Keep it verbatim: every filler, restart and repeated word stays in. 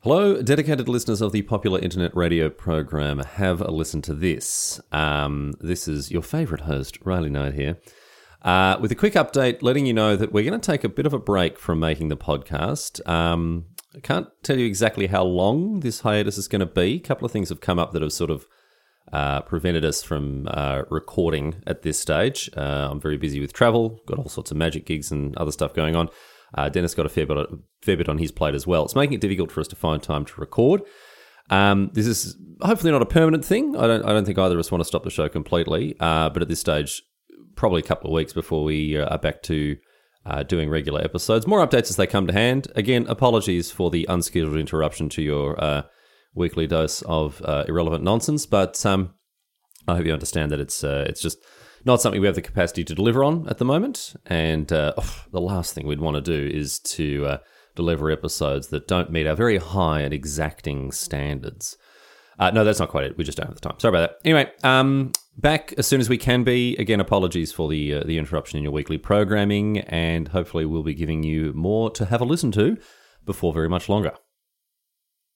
Hello, dedicated listeners of the popular internet radio program. Have a listen to this. Um, this is your favourite host, Riley Knight here, uh, with a quick update letting you know that we're going to take a bit of a break from making the podcast. Um, I can't tell you exactly how long this hiatus is going to be. A couple of things have come up that have sort of uh, prevented us from uh, recording at this stage. Uh, I'm very busy with travel, got all sorts of magic gigs and other stuff going on. Uh, Dennis got a fair bit, a fair bit on his plate as well. It's making it difficult for us to find time to record. Um, this is hopefully not a permanent thing. I don't. I don't think either of us want to stop the show completely. Uh, but at this stage, probably a couple of weeks before we uh, are back to uh, doing regular episodes. More updates as they come to hand. Again, apologies for the unscheduled interruption to your uh, weekly dose of uh, irrelevant nonsense. But um, I hope you understand that it's uh, it's just not something we have the capacity to deliver on at the moment. And uh, oh, the last thing we'd want to do is to uh, deliver episodes that don't meet our very high and exacting standards. Uh, no, that's not quite it. We just don't have the time. Sorry about that. Anyway, um, back as soon as we can be. Again, apologies for the uh, the interruption in your weekly programming. And hopefully we'll be giving you more to have a listen to before very much longer.